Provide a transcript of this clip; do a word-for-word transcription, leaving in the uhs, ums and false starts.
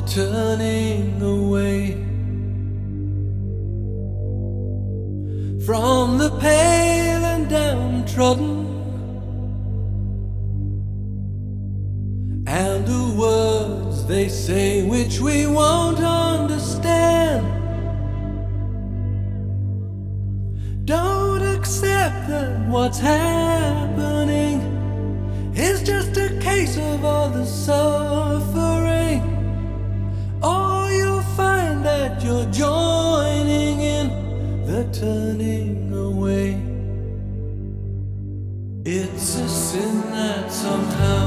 turning away from the pale and downtrodden, and the words they say which we won't understand. Don't accept that what's happening is just a case of all the suffering, or you'll find that you're joining in the turning away. It's a sin that somehow